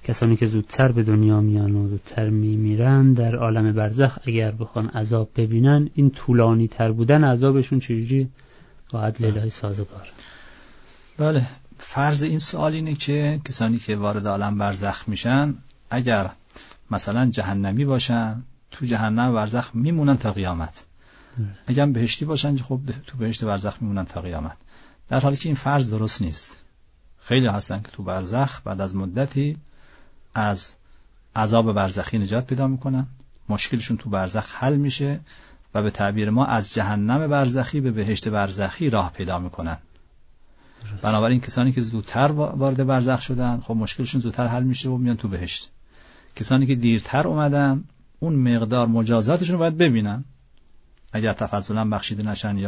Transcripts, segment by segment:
کسانی که زودتر به دنیا میان و زودتر میمیرن در عالم برزخ اگر بخوان عذاب ببینن، این طولانی تر بودن عذابشون چجوری با عدل الهی سازگار؟ بله، فرض این سوال اینه که کسانی که وارد عالم برزخ میشن اگر مثلا جهنمی باشن تو جهنم برزخ میمونن تا قیامت، اگر بهشتی باشن خب تو بهشت برزخ میمونن تا قیامت، در حالی که این فرض درست نیست. خیلی هستن که تو برزخ بعد از مدتی از عذاب برزخی نجات پیدا میکنن، مشکلشون تو برزخ حل میشه و به تعبیر ما از جهنم برزخی به بهشت برزخی راه پیدا میکنن. بنابراین کسانی که زودتر وارد برزخ شدن خب مشکلشون زودتر حل میشه و میان تو بهشت. کسانی که دیرتر اومدن اون مقدار مجازاتشون رو باید ببینن، اگر تفضلا بخشیده نشن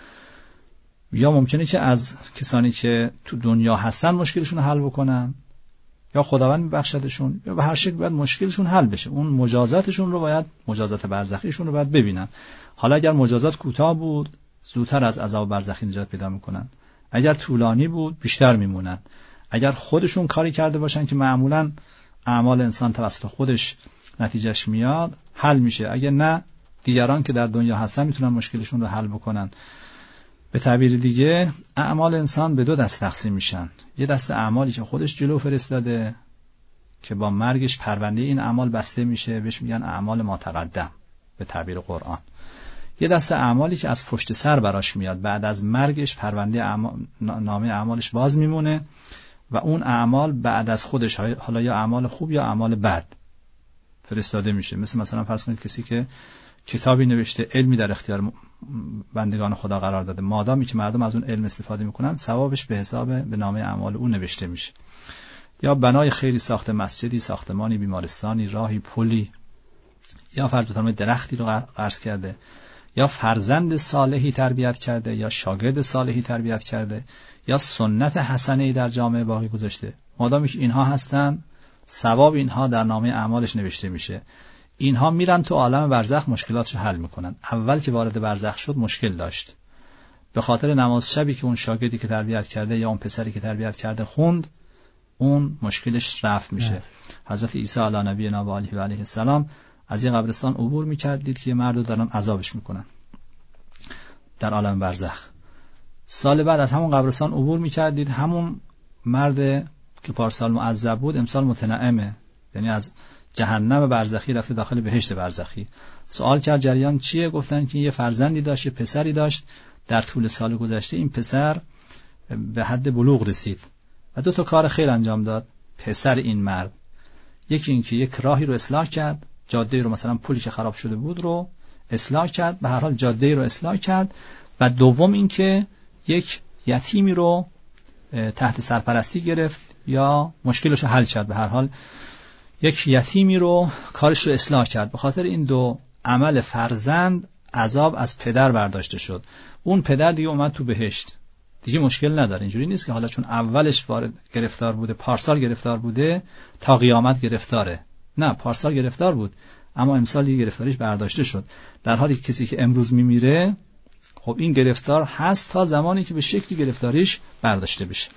یا ممکنه که از کسانی که تو دنیا هستن مشکلشون رو حل بکنن یا خداوند میبخشدشون یا به هر شکل باید مشکلشون حل بشه. اون مجازاتشون رو باید، مجازات برزخیشون رو باید ببینن. حالا اگر مجازات کوتاه بود زودتر از عذاب برزخی نجات پیدا میکنن، اگر طولانی بود بیشتر میمونن. اگر خودشون کاری کرده باشن که معمولا اعمال انسان توسط خودش نتیجهش میاد حل میشه، اگر نه دیگران که در دنیا هستن میتونن مشکلشون رو حل بکنن. به تعبیر دیگه اعمال انسان به دو دسته تقسیم میشن. یه دسته اعمالی که خودش جلو فرستاده که با مرگش پرونده این اعمال بسته میشه، بهش میگن اعمال ما تقدم به تعبیر قرآن. یه دسته اعمالی که از پشت سر براش میاد، بعد از مرگش پرونده نامه اعمالش باز میمونه و اون اعمال بعد از خودش، حالا یا اعمال خوب یا اعمال بد، فرستاده میشه. مثلا فرض کنید کسی که کتابی نوشته، علمی در اختیار بندگان خدا قرار داده، مادامی که مردم از اون علم استفاده میکنن ثوابش به حساب به نامه اعمال اون نوشته میشه. یا بنای خیری ساخته، مسجدی، ساختمانی، بیمارستانی، راهی، پلی، یا فرض بفرمایید درختی رو غرس کرده، یا فرزند صالحی تربیت کرده، یا شاگرد صالحی تربیت کرده، یا سنت حسنه‌ای در جامعه باقی گذاشته. مادامی که اینها هستن ثواب اینها در نامه اعمالش نوشته میشه. اینها میرن تو عالم برزخ مشکلاتشو حل میکنن. اول که وارد برزخ شد مشکل داشت، به خاطر نماز شبی که اون شاگردی که تربیت کرده یا اون پسری که تربیت کرده خوند، اون مشکلش رفع میشه. حضرت عیسی علی نبینا و علیه و علیه السلام از این قبرستان عبور میکرد، دید که یه مرد رو دارن عذابش میکنن در عالم برزخ. سال بعد از همون قبرستان عبور میکرد، دید همون مرد که پارسال معذب بود امسال متنعمه، یعنی از جهنم برزخی رفته داخل بهشت برزخی. سوال کرد جریان چیه؟ گفتن که یه فرزندی داشت، یه پسری داشت، در طول سال گذشته این پسر به حد بلوغ رسید و 2 کار خیر انجام داد پسر این مرد. یکی این که یک راهی رو اصلاح کرد، جاده رو، مثلا پلی که خراب شده بود رو اصلاح کرد، به هر حال جاده رو اصلاح کرد. و دوم این که یک یتیمی رو تحت سرپرستی گرفت یا مشکلش رو حل کرد، به هر حال یک یتیمی رو کارش رو اصلاح کرد. به خاطر این 2 عمل فرزند عذاب از پدر برداشته شد. اون پدر دیگه اومد تو بهشت، دیگه مشکل نداره. اینجوری نیست که حالا چون اولش وارد گرفتار بوده، پارسال گرفتار بوده تا قیامت گرفتاره. نه، پارسال گرفتار بود اما امسال دیگه گرفتاریش برداشته شد. در حالی که کسی که امروز میمیره خب این گرفتار هست تا زمانی که به شکلی گرفتاریش برداشته بشه.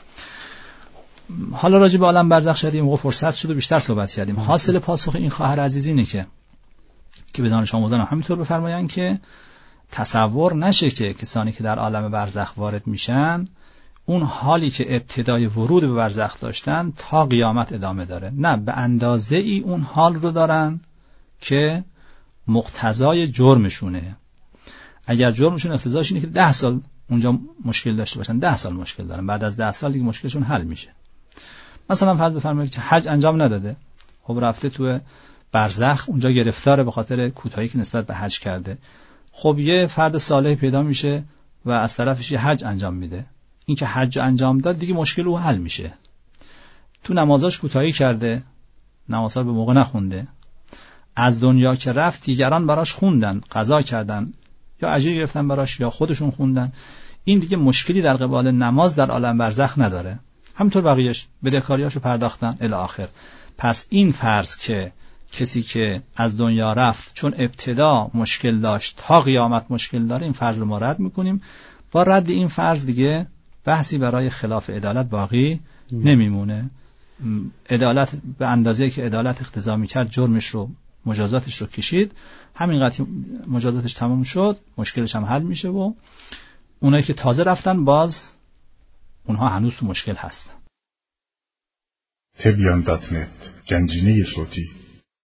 حالا راجع به عالم برزخ شدیم، موقع فرصت شد و بیشتر صحبت کردیم. حاصل پاسخ این خواهر عزیز اینه که به دانش آموزان همینطور بفرماین که تصور نشه که کسانی که در عالم برزخ وارد میشن اون حالی که ابتدای ورود به برزخ داشتن تا قیامت ادامه داره. نه، به اندازه ای اون حال رو دارن که مقتضای جرمشونه. اگر جرمشون افتضاحش اینه که 10 سال اونجا مشکل داشته باشن، 10 سال مشکل دارن، بعد از 10 سال دیگه مشکلشون حل میشه. مثلا فرض بفرمایید که حج انجام نداده، خب رفته تو برزخ، اونجا گرفتاره به خاطر کوتاهی که نسبت به حج کرده. خب یه فرد صالح پیدا میشه و از طرفش یه حج انجام میده. این که حج انجام داد دیگه مشکل او حل میشه. تو نمازاش کوتاهی کرده، نمازها رو به موقع نخونده، از دنیا که رفت دیگران براش خوندن، قضا کردن، یا اجر گرفتن براش یا خودشون خوندن، این دیگه مشکلی در قبال نماز در عالم برزخ نداره. همینطور بقیه‌اش بدهکاریاشو پرداختن الی آخر. پس این فرض که کسی که از دنیا رفت چون ابتدا مشکل داشت تا قیامت مشکل داره، این فرض رو ما رد میکنیم. با رد این فرض دیگه بحثی برای خلاف عدالت باقی نمیمونه. عدالت به اندازه‌ای که عدالت اقتضا می‌کرد جرمش رو مجازاتش رو کشید، همینقدر مجازاتش تمام شد مشکلش هم حل میشه و اونایی که تازه رفتن باز اونها هنوز تو مشکل هستن. تبیان.net گنجینه صوتی